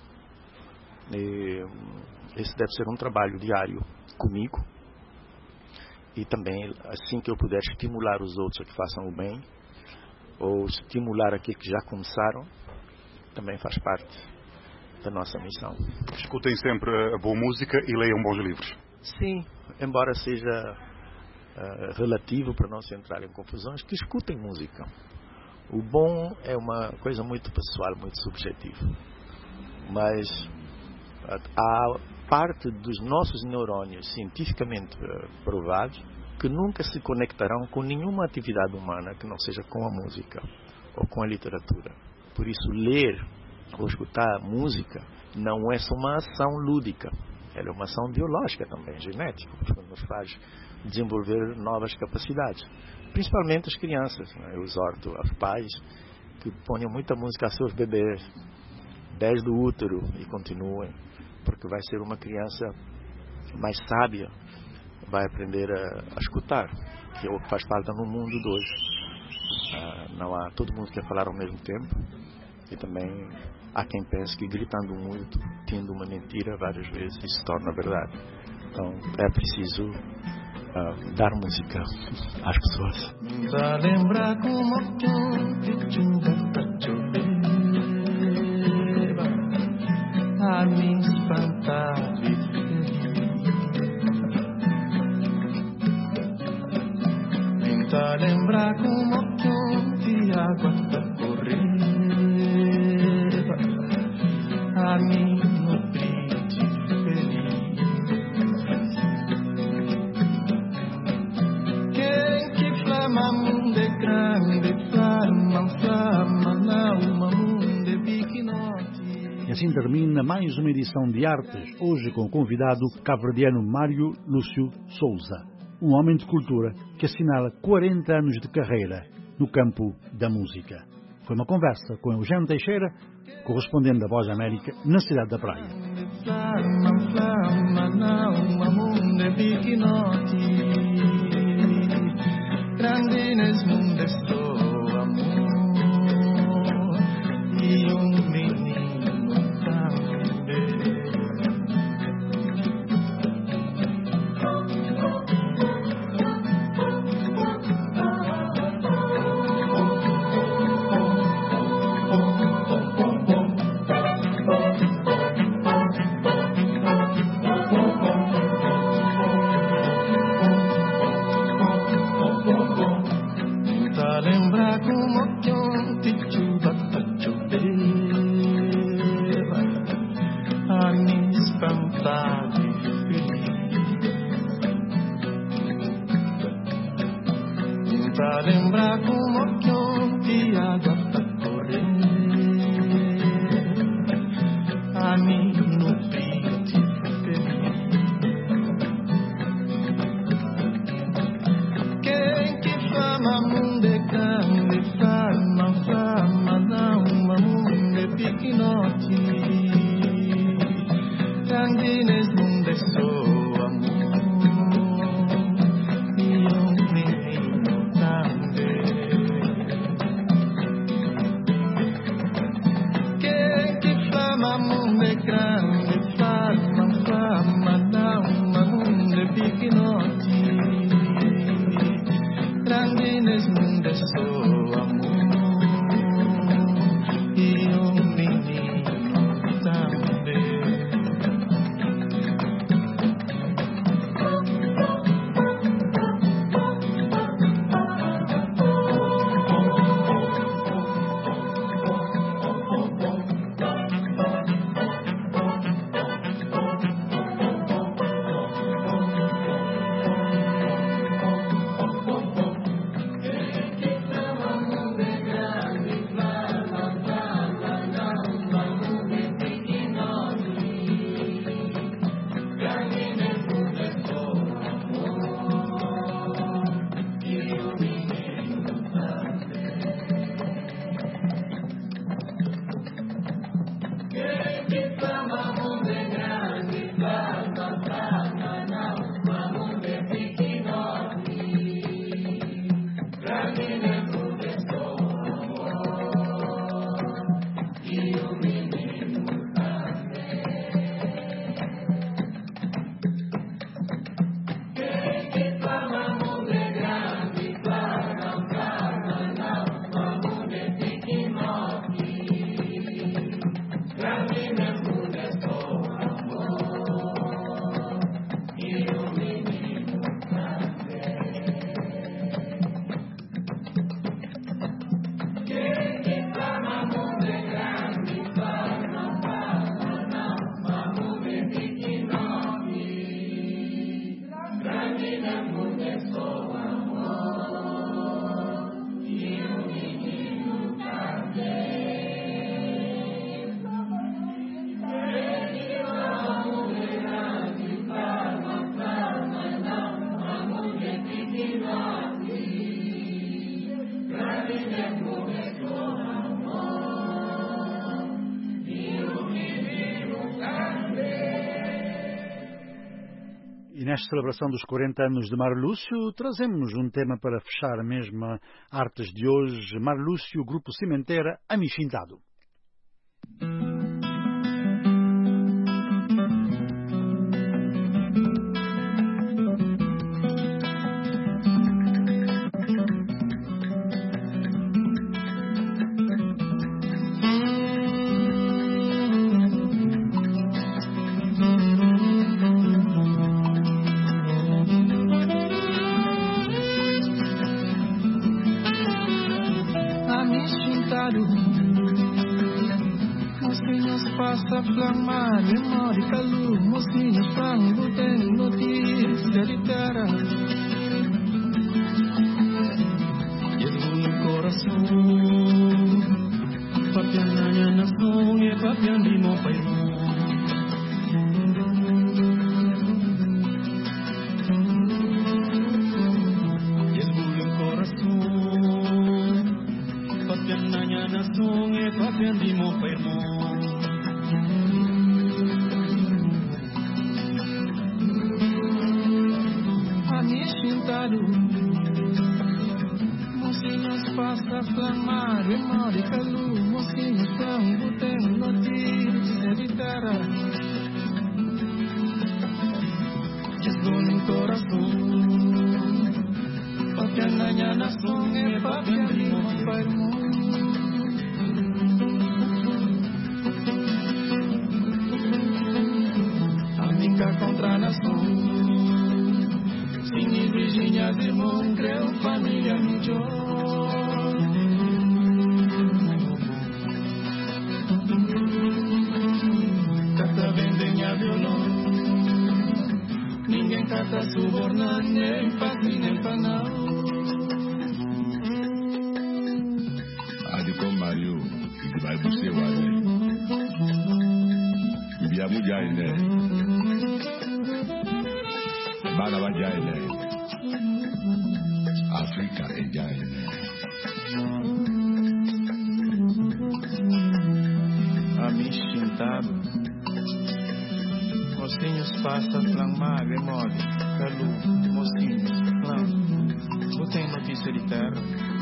E esse deve ser um trabalho diário comigo, e também, assim que eu puder estimular os outros a que façam o bem, ou estimular aqueles que já começaram, também faz parte da nossa missão. Escutem sempre a boa música e leiam bons livros. Sim, embora seja uh, relativo, para não se entrar em confusões, que escutem música. O bom é uma coisa muito pessoal, muito subjetiva, mas há parte dos nossos neurônios cientificamente provados que nunca se conectarão com nenhuma atividade humana que não seja com a música ou com a literatura. Por isso, ler ou escutar música não é só uma ação lúdica, ela é uma ação biológica também, genética, porque nos faz desenvolver novas capacidades, principalmente as crianças, né? Eu exorto aos pais que ponham muita música a seus bebês desde o útero e continuem, porque vai ser uma criança mais sábia, vai aprender a, a escutar, que é o que faz parte no mundo de hoje. Ah, não há, todo mundo quer falar ao mesmo tempo, e também há quem pense que gritando muito, tendo uma mentira várias vezes, isso se torna verdade. Então é preciso uh, dar música às pessoas. Pra lembrar como a me espantar de tentar lembrar como que a água está correndo a mim nutrir de feliz. Quem que flama mundo é grande, flama, flama, não, uma mundo é bignote. E assim termina mais uma edição de Artes, hoje com o convidado cabo-verdiano Mário Lúcio Souza, um homem de cultura que assinala quarenta anos de carreira no campo da música. Foi uma conversa com Eugênio Teixeira, correspondente da Voz América, na cidade da Praia. Flama, flama, não, mundo é bignote. Grande nesse mundo estou, amor, e um menino também. E nesta celebração dos quarenta anos de Mário Lúcio, trazemos um tema para fechar a mesma Artes de hoje. Mário Lúcio, Grupo Cimenteira, Amixintado. Flamar, memória, calor, mocinho, frango, tem notícia de terra. Llevo no coração, papiananya na sonha, papian di mo pai mo. Llevo no coração, papiananya na sonha, papian di mo pai mo. Mocinhos passa flamar, memória, calor, mocinhos frango, tem notícia de terra. Estou no coração, papian na nação, é papian de meu pai mundo. Amiga contra a nação. Virginia de Mongrel, família Mijó. Cata vendenha violão, ninguém cata subornar, nem pati, nem panal. Adi com Mario, que vai buscar o Adi. E via mulher, né? Bala vai né? África é Jaine. Amixintado, mocinhos passa flamar, remode, calu, mocinhos, flam. Não tem notícia de terra.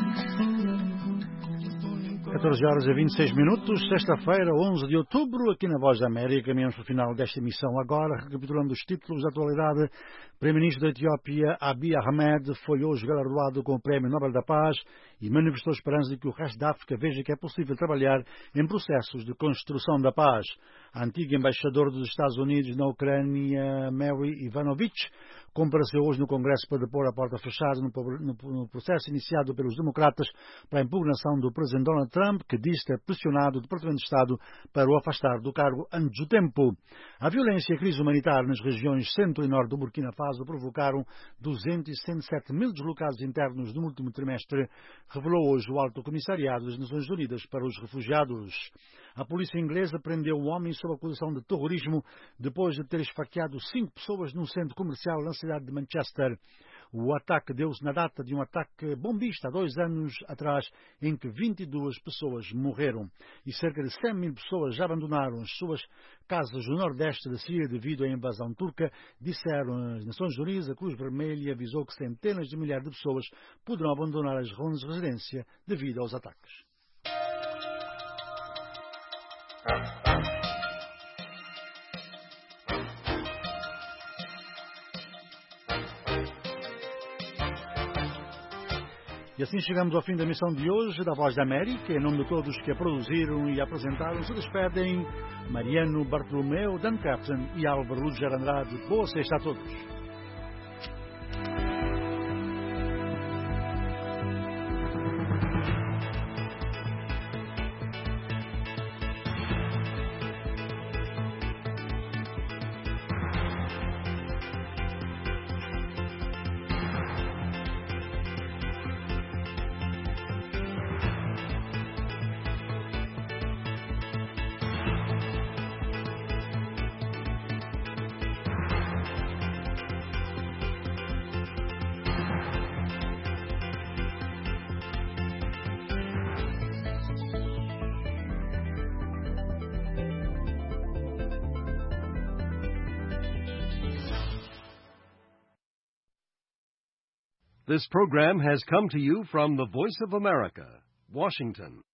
catorze horas e vinte e seis minutos, sexta-feira, onze de outubro, aqui na Voz da América. Caminhamos para o final desta emissão agora, recapitulando os títulos da atualidade. O Primeiro-Ministro da Etiópia, Abiy Ahmed, foi hoje galardoado com o Prémio Nobel da Paz e manifestou esperança de que o resto da África veja que é possível trabalhar em processos de construção da paz. A antiga embaixadora dos Estados Unidos na Ucrânia, Mary Ivanovich, compareceu hoje no Congresso para depor a porta fechada no, no, no processo iniciado pelos democratas para a impugnação do presidente Donald Trump, que diz ter pressionado o Departamento de Estado para o afastar do cargo antes do tempo. A violência e a crise humanitária nas regiões centro e norte do Burkina Faso provocaram duzentos e sessenta e sete mil deslocados internos no último trimestre, revelou hoje o Alto Comissariado das Nações Unidas para os Refugiados. A polícia inglesa prendeu um homem sob acusação de terrorismo depois de ter esfaqueado cinco pessoas num centro comercial na cidade de Manchester. O ataque deu-se na data de um ataque bombista há dois anos atrás, em que vinte e duas pessoas morreram. E cerca de cem mil pessoas já abandonaram as suas casas no nordeste da Síria devido à invasão turca, disseram as Nações Unidas. A Cruz Vermelha avisou que centenas de milhares de pessoas poderão abandonar as zonas de residência devido aos ataques. E assim chegamos ao fim da missão de hoje da Voz da América. Em nome de todos que a produziram e a apresentaram, se despedem Mariano Bartolomeu, Dan Captain e Álvaro Lúger Andrade. Boa sexta a todos. This program has come to you from the Voice of America, Washington.